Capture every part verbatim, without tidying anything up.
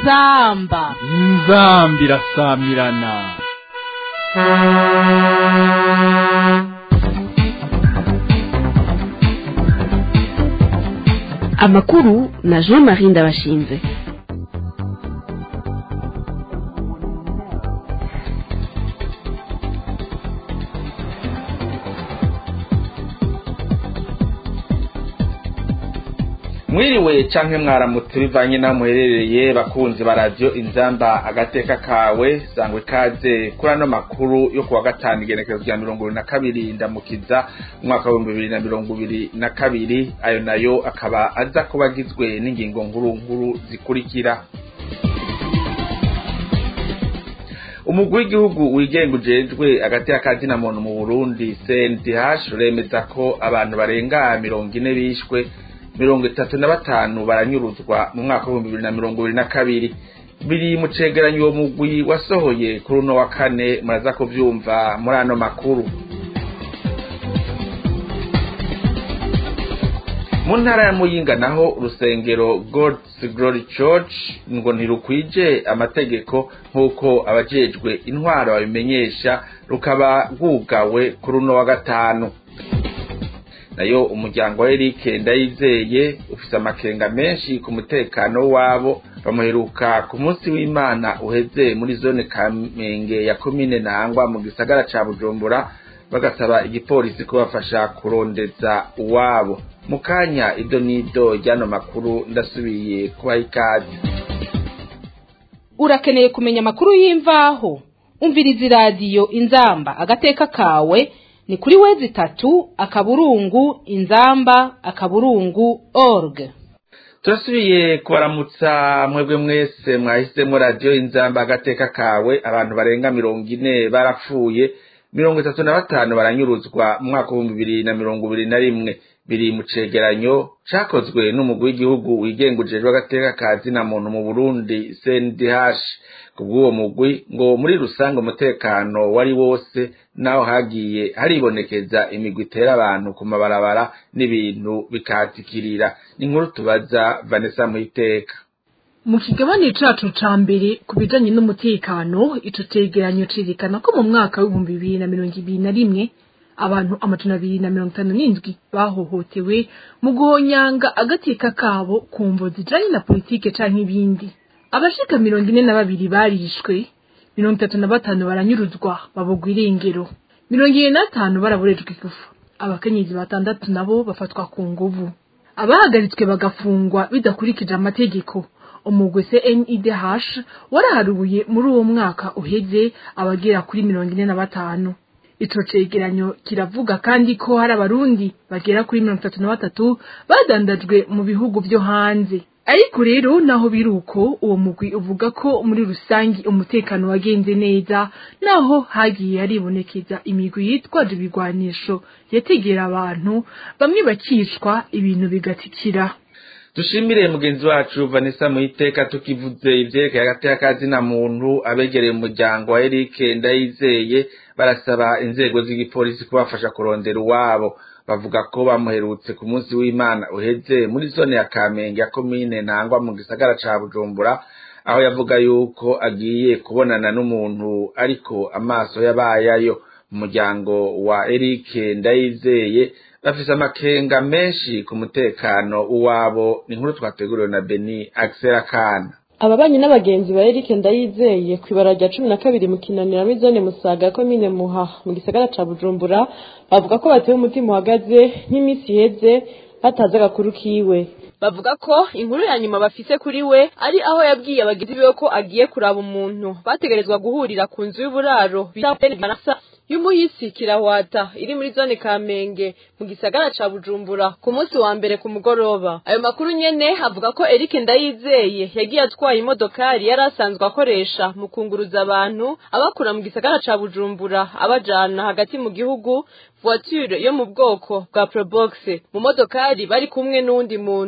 inzamba inzambi irasamirana. Amakuru na Jean-Marie Ndabashinze. Mwiriwe canke mwaramutse bivanye na muherereye bakunzi ba radio Inzamba agateka kawe sangwe kaze kuri ano makuru yo kuwa gatanu igenekerezo rya mirongo ibiri na kabiri ndamukiza umwaka wa bibiri na mirongo ibiri na kabiri. Ayo nayo akaba aza kubagizwe n'ingingo nkuru nkuru zikurikira. Umugwi w'igihugu wigenga ujejwe agateka kazina muntu mu Burundi C N D H uremeza ko abantu barenga mirongo ine bishwe, mirongo itatu na batanu baranyuruzwa mu mwaka wa bibiri na mirongo ibiri na kabiri. Biri mu cegeranyo uwo mugwi wasohoye kuri uno wa kane, muraza kuvyumva muri ano makuru. Mu ntara ya Muyinga naho urusengero God's Glory Church ngo ntirukwije amategeko nk'uko abajejwe intwaro babimenyesha, rukaba rwugawe kuri uno wa gatanu. Nayo umuryango wa Eric Ndayizeye ufise amakenga menshi ku mutekano wabo, bamuheruka ku munsi w'Imana uheze muri zone Kamenge ya komine Ntahangwa mu gisagara ca Bujumbura, bagasaba igipolisi kubafasha kurondeza uwabo. Mukanya ido nido ryano makuru ndasubiye kuba ikaze. Urakeneye kumenya amakuru y'imvaho? Umviriza radio Inzamba agateka kawe ni kuri wezi tatu akaburungu inzamba akaburungu org. Turasubiye kubaramutsa mwebwe mwese mwahisemo radio Inzamba agateka kawe. Abantu barenga mirongo ine barapfuye, mirongo itatu na batanu baranyuruzwa mu mwaka wa bibiri na mirongo ibiri na rimwe. Biri mu cegeranyo cakozwe n'umugwi w'igihugu wigenga ujejwe agateka kazina muntu mu Burundi C N D H. Kubw'uwo mugwi ngo muri rusange umutekano wari wose, naho hagiye haribonekeza imigwi itera abantu ku mabarabara n'ibintu bikatikirira. Inkuru tubaza Vanessa Muhiteka. Mu kigabane cacu ca mbere kubijanye n'umutekano, ico cegeranyo cerekana ko mu mwaka wa bibiri na mirongo ibiri na rimwe abantu amajana abiri na mirongo itanu n'indwi bahohotewe mu guhonyanga agateka kabo ku mvo zijanye na politike canke ibindi. Abashika mirongo ine na babiri barishwe, mirongo itatu na batanu baranyuruzwa babogwa irengero, mirongo ine na batanu baraborejwe igufa. Abakenyezi batandatu nabo bafatwa ku nguvu, abahagaritswe bagafungwa bidakurikije amategeko. Umugwi C N D H waraharuye muri uwo mwaka uheze abagera kuri mirongo ine na batanu. Ico cegeranyo kiravuga kandi ko hari abarundi bagera kuri mirongo itatu na batatu badandajwe mu bihugu vyo hanze. Ariko rero naho biruko, uwo mugwi uvuga ko muri rusangi umutekano wagenze neza, naho hagiye haribonekeza imigwi yitwaje ibigwanisho yategera abantu, bamwe bakicwa ibintu bigatikira. Dushimire mugenzi wacu Vanessa Muhiteka. Tukivuze ivyerekeye agateka kazina muntu, abegereye umuryango wa Eric Ndayizeye barasaba inzego z'igipolisi kubafasha kurondera uwabo. Bavuga ko bamuherutse ku munsi w'Imana uheze muri zone ya Kamenge ya komine Ntahangwa mu gisagara ca Bujumbura, aho yavuga yuko agiye kubonana n'umuntu ariko amaso yabayayo. Umuryango wa Eric Ndayizeye bafise amakenga menshi ku mutekano uwabo. Ni inkuru twateguriwe na Beni Axel Kana. Ababanyi n'abagenzi ba Eric Ndayizeye kwibara rya cumi na kabiri mu Kinanira muri zone Musaga komine Muha mu gisagara ca Bujumbura bavuga ko batewe umutima uhagaze nk'imisi iheze bataza agakuru kiwe. Bavuga ko inkuru ya nyuma bafise kuri we ari aho yabwiye abagizi biwe ko agiye kuraba umuntu bategerezwa guhurira ku nzu y'uburaro bita Manasa y'umuhisi Kirawata iri muri zone Kamenge mu gisagara ca Bujumbura ku munsi wa mbere ku mugoroba. Ayo makuru nyene avuga ko Eric Ndayizeye yagiye atwaye imodokari yari asanzwe akoresha mu kunguruza abantu abakura mu gisagara ca Bujumbura abajana hagati mu gihugu, voiture yo mu bwoko bwa Probox. Mu modokari bari kumwe n'undi muntu.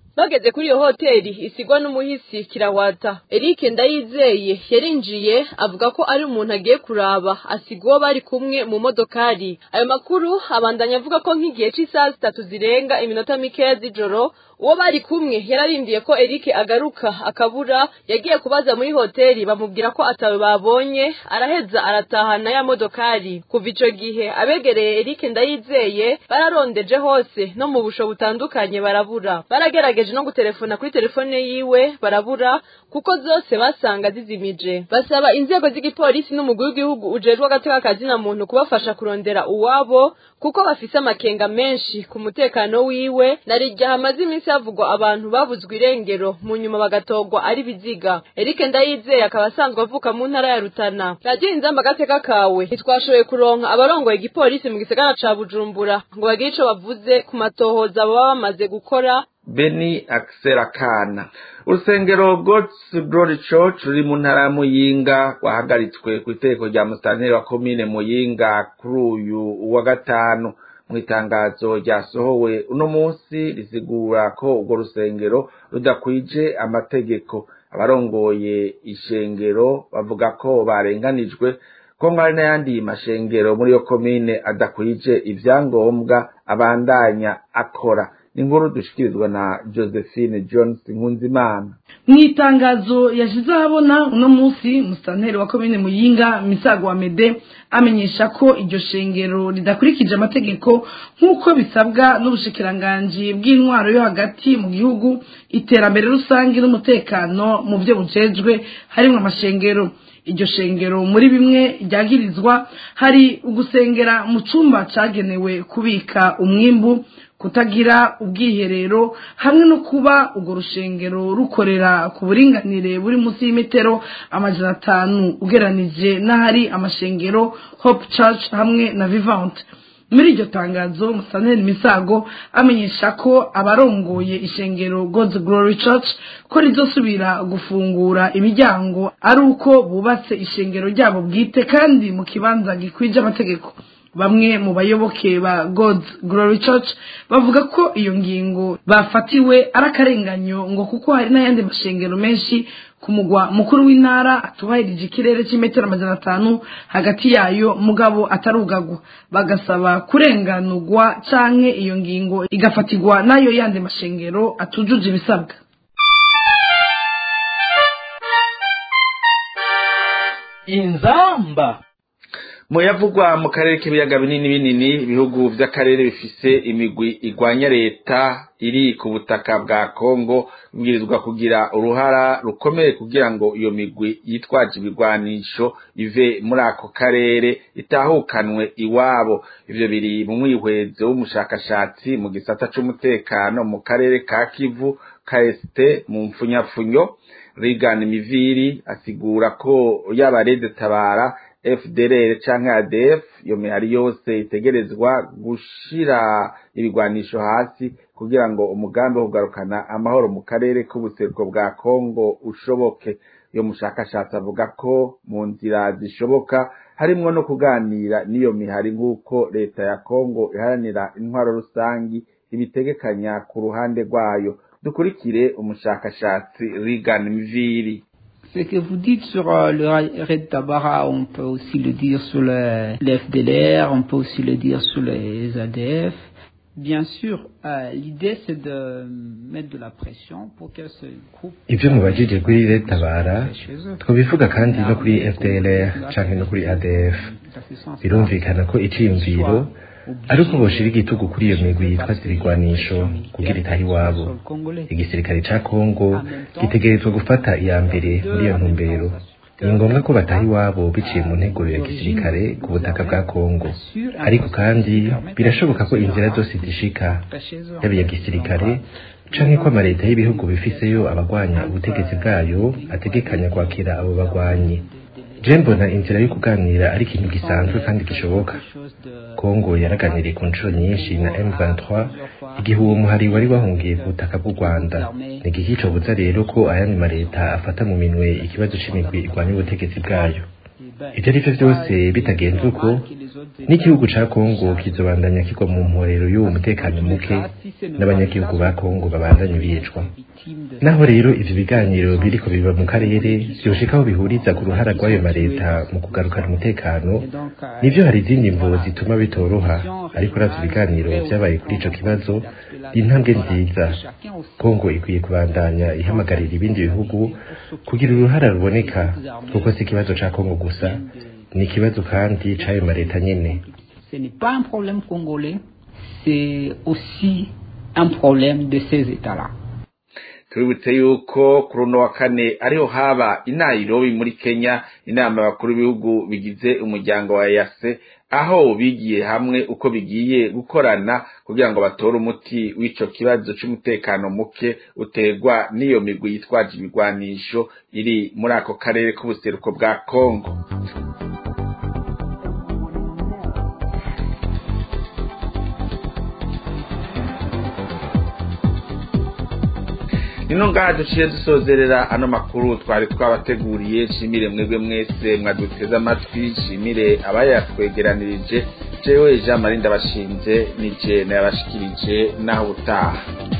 bageze kuri iyo hoteli isigwa n'umuhisi Kirahwata. Eric Ndayizeye yarinjiye avuga ko ari umuntu agiye kuraba asigwa bari kumwe mu modokari. Ayo makuru abandanya avuga ko nk'igihe cy'isaha zitatu zirenga iminota mikeya z'ijoro uwo bari kumwe yararindiye ko Eric agaruka akabura, yagiye kubaza muri hoteli bamubwira ko atawe babonye, araheza aratahana ya modokari. Kuva ico gihe abegereye Eric Ndayizeye bararondeje hose no mu busho butandukanye barabura. Baragerageje no gutelefona kuri telefone yiwe barabura kuko zose basanga zizimije. Basaba inzego z'igipolisi n'umugwi w'igihugu ujejwe agateka kazina muntu kubafasha kurondera uwabo kuko bafise amakenga menshi ku mutekano wiwe. Narijya hamaze iminsi havugwa abantu babuzwe irengero mu nyuma bagatogwa ari biziga. Eric Ndayizeye akaba asanzwe avuka mu ntara ya Rutana. Radio Inzamba agateka kawe ntitwashoboye kuronka abarongoye igipolisi mu gisagara ca Bujumbura ngo bagire ico bavuze ku matohoza baba bamaze gukora. Beni Akserakana. Urusengero God's Glory Church ruri mu ntara ya Muyinga wahagaritswe ku itegeko rya musitanteri wa komine Muyinga kuri uyu wa gatanu. Mu itangazo ryasohowe uno munsi risigura ko urwo rusengero rudakwije amategeko. Abarongoye ishengero bavuga ko barenganijwe ko mwari n'ayandi mashengero muri yo komine adakwije ivyangombwa abandanya akora. Inkuru dushikirizwa na Josephine Jones Nkunzimana. Mwitangazo yashize habona uno munsi musitanteri wa komine Muyinga Misago wa Mede amenyesha ko iryo shengero ridakurikije amategeko nk'uko bisabwa n'ubushikiranganje bw'intwaro yo hagati mu gihugu, iterambere rusange n'umutekano mu byo bujejwe harimo amashengero. Iryo shengero muri bimwe ryagirizwa hari ugusengera mu cumba cagenewe kubika umwimbu, kutagira ubwiherero hamwe no kuba urwo rushengero rukorera ku buringanire buri munsi y'imetero amajana atanu ugeranije n'ahari amashengero Hope Church hamwe na Vivant. Muri iryo tangazo musitanteri Misago amenyesha ko abarongoye ishengero God's Glory Church ko rizosubira gufungura imiryango ari uko bubatse ishengero ryabo bwite kandi mu kibanza gikwije amategeko. Bamwe mu bayoboke ba God's Glory Church bavuga ko iyo ngingo bafatiwe arakarenganyo ngo kuko hari n'ayandi mashengero menshi ku mugwa mukuru w'intara atubahirije ikirere cy'imetero amajana atanu hagati yayo mugabo atarugagwa. Bagasaba kurenganurwa canke iyo ngingo igafatirwa nayo yandi mashengero atujuje ibisabwa. Inzamba Muyavugwa mu karere k'ibiyaga binini binini ibihugu vy'akarere bifise imigwi igwanya leta iri ku butaka bwa Kongo bibwirizwa kugira uruhara rukomeye kugira ngo iyo migwi yitwaje ibigwanisho ive muri ako karere itahukanwe iwabo. Ivyo biri mu mwihwezo w'umushakashatsi mu gisata c'umutekano mu karere ka Kivu K S T mu mfunyafunyo. Regan Miviri asigura ko yaba Red Tabara F D L R canke A D F yo mihari yose itegerezwa gushira ibigwanisho hasi kugira ngo umugambi wo kugarukana amahoro mu karere k'ubuseruko bwa Kongo ushoboke. Yo mushakashatsi avuga ko mu nzira zishoboka harimwo no kuganira niyo mihari nk'uko leta ya Kongo iharanira intwaro rusangi ibitegekanya ku ruhande rwayo. Dukurikire umushakashatsi Regan Miviri. Ce que vous dites sur euh, le Red Tabara, on peut aussi le dire sur le, le F D L R, on peut aussi le dire sur les A D F. Bien sûr, euh, l'idée c'est de mettre de la pression pour que ce groupe... Ibyo mubajije kuri Red Tabara, twobivuga kandi no kuri F D L R canke no kuri A D F. Birumvikana ko iciyumviro ariko boshira igitugu kuri iyo migwi yitwaza ibigwanisho kugira itahi wabo. Igisirikare ca Kongo gitegerezwa gufata iya mbere muri iyo ntumbero. Ni ngombwa ko batahi wabo biciye mu nteguro ya gisirikare ku butaka bwa Kongo. Ariko kandi birashoboka ko inzira zose zishika yaba ya gisirikare canke ko amaleta y'ibihugu bifiseyo abagwanya ubutegetsi bwayo ategekanya kwakira abo bagwanyi. Jembona inzira yo kuganira ari ikintu gisanzwe kandi gishoboka. Kongo yaraganiriye ku nshuro nyinshi na M vingt-trois igihe uwo muhari wari wahungiye ku butaka bw'u Rwanda. Ni igicobuza rero ko ayandi maleta afata mu minwe ikibazo c'imigwi igwanya ubutegetsi bwayo. ivyo arivyo vyose bitagenze uko n'igihugu ca Kongo kizobandanya kigwa mu mporero y'uwo mutekano muke n'abanyagihugu ba Kongo babandanye bicwa. Naho rero ivyo biganiro biriko biba mu karere vyoshikaho bihuriza ku ruhara rw'ayo mareta mu kugarukana umutekano, nivyo hari izindi mvo zituma bitoroha, ariko ravyo ibiganiro vyabaye kuri ico kibazo intambwe nziza. Kongo ikwiye kubandanya ihamagarira ibindi bihugu kugira uruhara ruboneka, kuko si ikibazo ca Kongo gusa, ni ikibazo kandi c'ayo mareta nyene. Ce n'est pas un problème congolais, c'est aussi un problème de ces États-là. Tubibutse yuko kuri uno wa kane ariho haba i Nairobi muri Kenya inama y'abakuru b'ibihugu bigize umuryango wa E A C, aho bigiye hamwe uko bigiye gukorana kugira ngo batore umuti w'ico kibazo c'umutekano muke uterwa n'iyo migwi yitwaje ibigwanisho iri muri ako karere k'ubuseruko bwa Kongo. Nino ngaha duciye dusozerera ano makuru twari twabateguriye. Shimire mwebwe mwese mwaduteze amatwi, shimire abayatwegeranirije. Jewe Jean Marie Ndabashinze nije nayabashikirije naho utaha.